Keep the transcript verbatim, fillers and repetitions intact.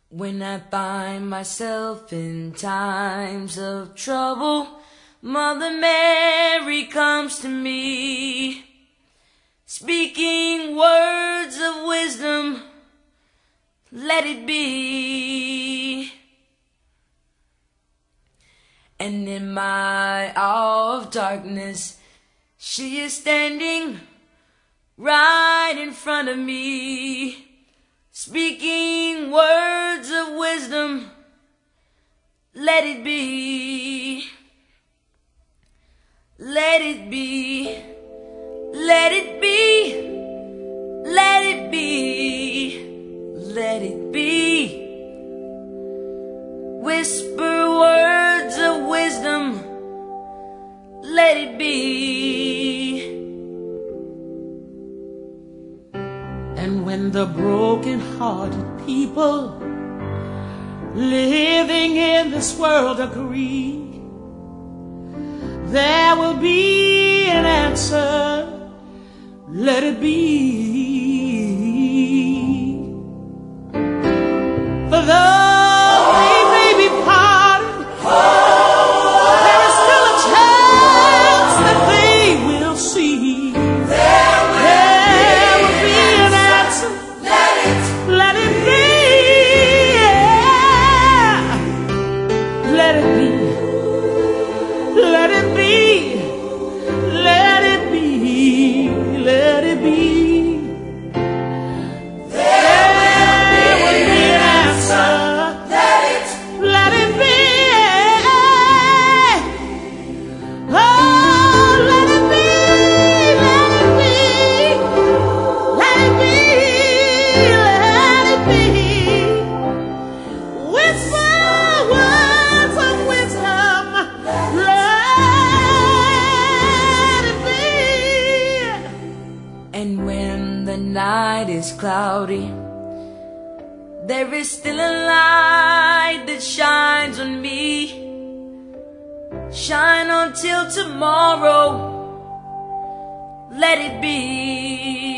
When I find myself in times of trouble, Mother Mary comes to me, speaking words of wisdom, let it be. And in my hour of darkness, she is standing right in front of me, speaking words of wisdom, let it be. Let it be, let it be, let it be, let it be. Whisper words of wisdom, let it be. And when the broken-hearted people living in this world agree, there will be an answer, let it be. For though they may be parted, there is still a chance that they will see. There will be an answer, let it, let it be. Let it be. Let it be, let it be, let it be. There will be an answer. Let it, let it be. Oh, let it be, let it be, let it be, let it be. Whisper words of wisdom. And when the night is cloudy, there is still a light that shines on me. Shine until tomorrow, let it be.